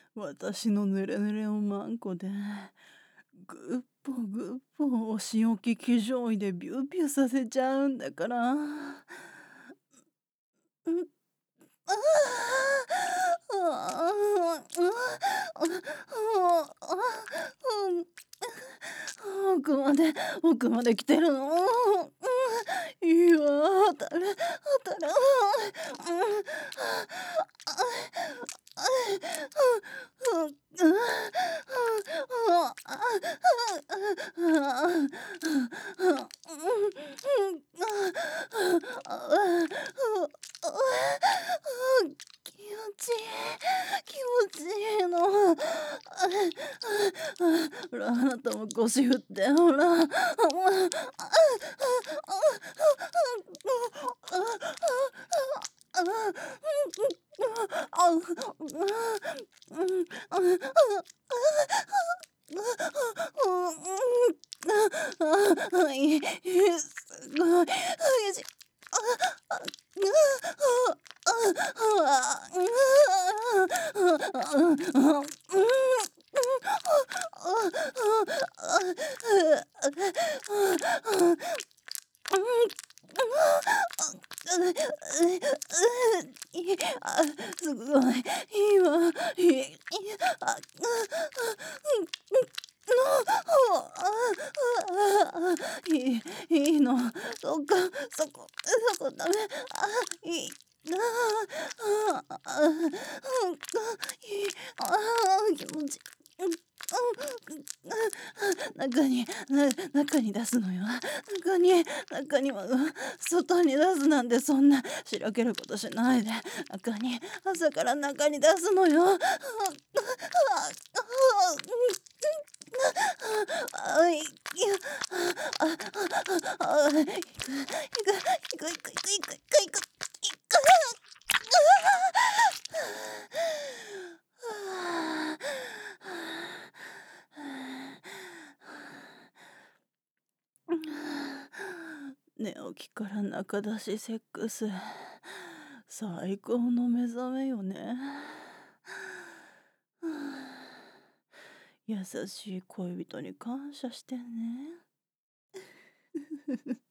私のヌレヌレをマンコで、ぐっぽぐっぽお仕置き騎乗位でビュービューさせちゃうんだから。うん、ああ、ああ、奥まで来てるの。いいわ、当たる、当たる。気持ちいい、気持ちいいの。ほら、あなたも腰振って、ほら。すごい。よし。すごい。いいわ。あ、いいの。そっか、そこダメ。いい。気持ち。中に出すのよ。中には、外に出すなんてそんなしらけることしないで。朝から中に出すのよ。あ、いや、行く、行く。寝起きから中出しセックス。最高の目覚めよね。優しい恋人に感謝してね。